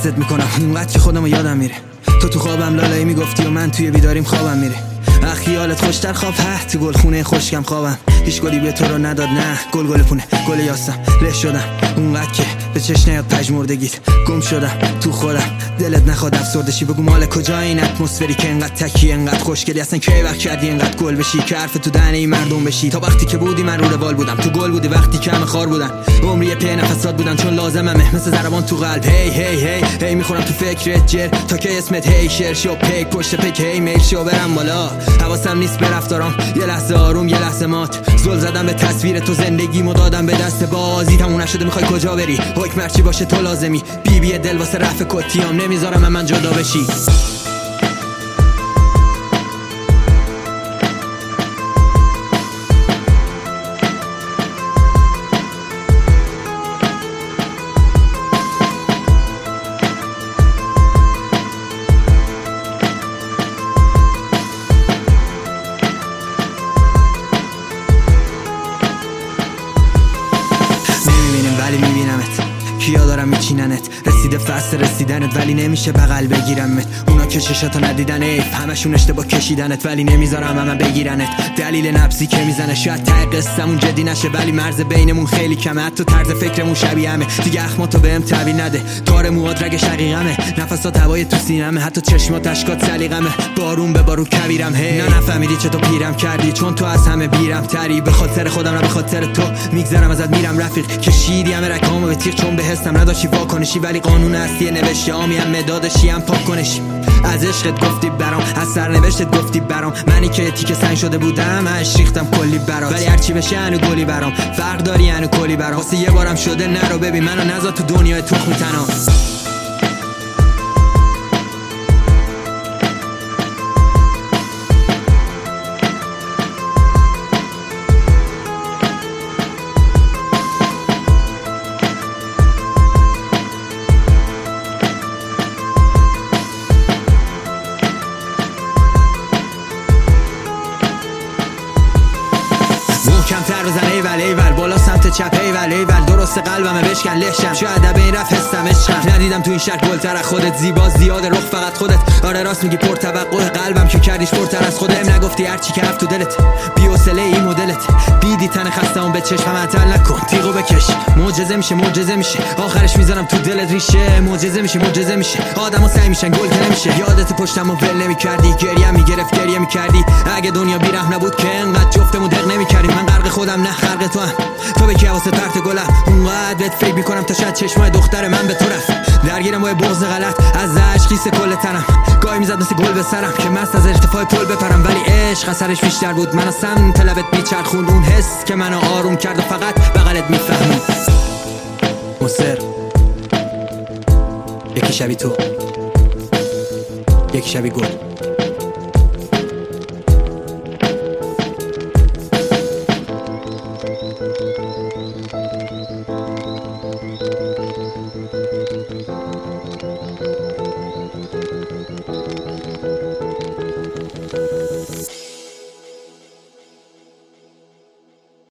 حفظت میکنم اونقدر که خودمو یادم میره. تو خوابم لالایی میگفتی و من توی بیداریم خوابم میره. خیالت خوشتر خواب تو گل خونه خشکم خوابم. هیچ گلی به تو رو نداد نه گل پونه گل یاسم. له شدم اونقدر که به چش نیاد پژمردگیت. گم شدم تو خودم دلت نخواد افسردشی. بگو مال کجا این اتمسفری که انقدر تکی انقدر خوشگلی اصلا کی وقت کردی انقدر گل بشی که حرف تو دهنه این مردم بشی. تا وقتی که بودی من رو روال بودم تو گل بودی وقتی که همه خار بودن. عمری پی نفسات بودن چون لازممه مثل ضربان تو قلب. هی هی هی هی میخورم تو فکرت جر تا که اسمت هی شیر شو پیک پشت پیک هی میل شو برم بالا. حواسم نیست به رفتارام یه لحظه آروم یه لحظه مات. زل زدم به تصویر تو زندگیمو دادم به دست بازی. تموم نشده میخوای کجا بری حکم هرچی باشه تو لازمی. بی دل واسه رفع کتیام نمیذارم من جدا بشی. ولی میبینمت کیا دارم میچیننت. رسیده فصل رسیدنت ولی نمیشه بغل بگیرمت. اونا که چشاتو ندیدن ایف همشون اشتباه کشیدنت ولی نمیذارم من بگیرنت. دلیل نفسی که میزنه شاید ته قصه‌مون جدی نشه ولی مرز بینمون خیلی کمه. حتی طرز فکرمون شبیه همه. دیگه اخماتو بهم تعبیر نده تار موهات رگ شقیقمه. نفسات هوای تو سینمه حتی چشمات اشکات سلیقمه. بارون به بارون کویرم هی نه نفهمیدی چطور پیرم کردی چون تو از همه بیرم تری. به خاطر خودم نه به خاطر تو میگذرم ازت میرم رفیق. کشیدی همه رکامو به تیغ چون به حسم نداشتی واکنشی ولی قانون اصلی نوشته آمی هم مدادشی هم پاک کنشی. از عشقت گفتی برام از سرنوشتت گفتی برام. منی که تیکه سنگ شده بودم اش ریختم کلی برات. ولی هرچی بشه انو گلی برام فرق داری انو کلی برام. واسه یه بارم شده نرو ببین منو نذار تو دنیای تخمی تنها. کمتر بزن ایول بالا سمت چپ ایول درست قلبمه بشکن لشم. شاید به این رفت حسم عشقم. ندیدم تو این شهر گلتر از خودت زیبا زیاد رخ فقط خودت. آره راست میگی پر توقع قلبم که کردیش پرتر از خودت. نگفتی هرچی که رفت تو دلت بی حوصله این مدلت. بیدی تن خسته‌ام به چشم معطل نکن تیغو بکش. معجزه میشه آخرش میذارم تو دلت ریشه. معجزه میشه آدمو سعی میشن گل که نمیشه. یادت پشتمو ول نمیکردی گریه میگرفت گریه میکردی. اگه دنیا بی رحم نبود که انقدر جفتمون دق نمیکردیم. من غرق خودم نه خرق تو هم. تو بکی واسه پرت گلم اونقدر بهت فکر میکنم تا شاید چشمای دختر من به تو رفت. درگیرم با بغض غلط از عشقی کل تنم. گاهی میزد مثل گل به سرم که مست از ارتفاع پل بپرم ولی عشق اثرش بیشتر بود. منو سمت لبت میچرخوند اون حس که منو آروم کرد و فقط بغلت میفهمون. مصر یکی شبی تو یکی شبی گل.